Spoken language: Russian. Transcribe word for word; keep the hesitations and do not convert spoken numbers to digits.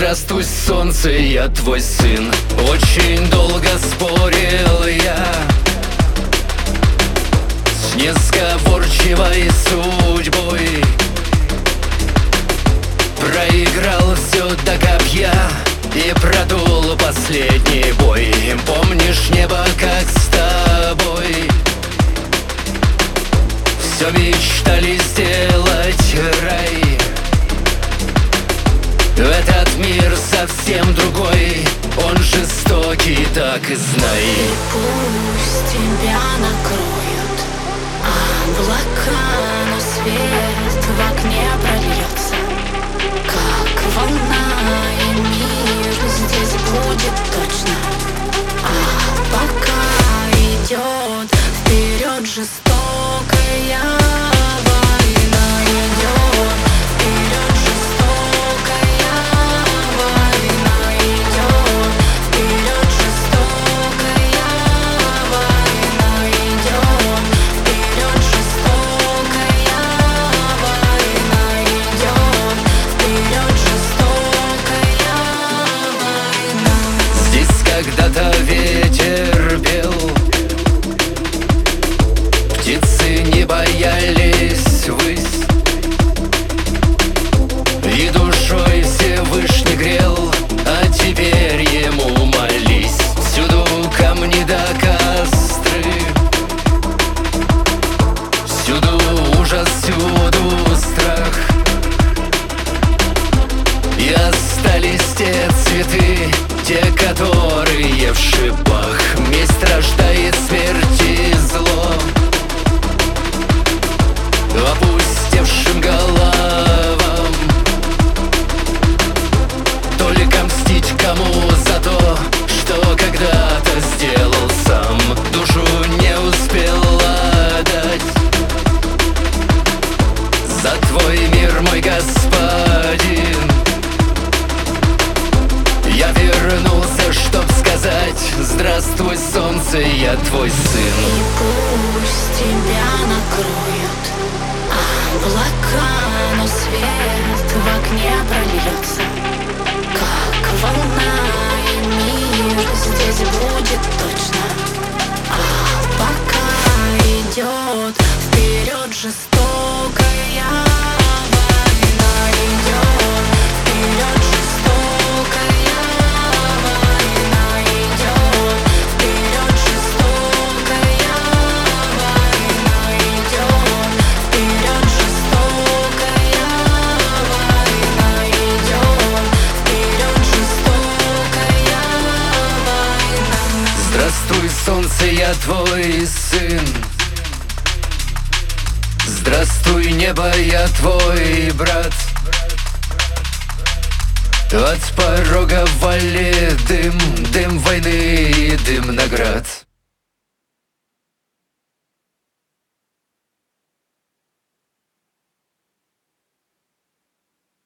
Здравствуй, солнце, я твой сын. Очень долго спорил я с несговорчивой судьбой. Проиграл все до копья и продул последний бой. Помнишь небо, как с тобой все мечтали сделать рай. Этот мир совсем другой, он жестокий, так и знай. И пусть тебя накроют облака, но свет в окне прольется, как волна, и мир здесь будет точно. А пока идет вперед жестокая война, идет вперед жестокая война, идет вперед жестокая война, идет вперед жестокая война, идет вперед жестокая война. Здесь когда-то ветер пел, птицы не боялись ввысь, и душой Всевышний грел, а теперь ему молись. Всюду камни да костры, всюду ужас, всюду страх, и остались те цветы, те, которые в шипах. Месть рождает смерть и зло опустевшим головам. Только мстить кому за то, что когда-то сделал сам. Душу не успел отдать за твой мир, мой господин. Я вернулся, чтоб сказать: здравствуй, солнце, я твой сын. И пусть тебя накроют облака, но свет в окне прольется, как волна, и мир здесь будет точно. А пока идет вперед жестокая война, идет вперед жестокая война, идет вперед жестокая война, идет вперед жестокая война, идет вперед жестокая война. Здравствуй, солнце, я твой сын. Здравствуй, небо, я твой брат. От порога вали дым, дым войны и дым наград.